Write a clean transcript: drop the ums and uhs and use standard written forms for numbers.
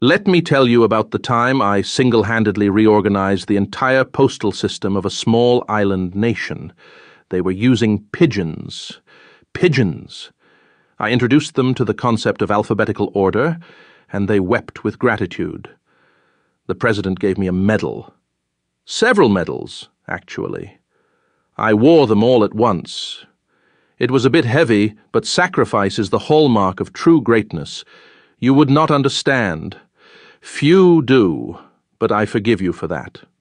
Let me tell you about the time I single-handedly reorganized the entire postal system of a small island nation. They were using pigeons. Pigeons. I introduced them to the concept of alphabetical order, and they wept with gratitude. The president gave me a medal. Several medals, actually. I wore them all at once. It was a bit heavy, but sacrifice is the hallmark of true greatness. You would not understand. Few do, but I forgive you for that.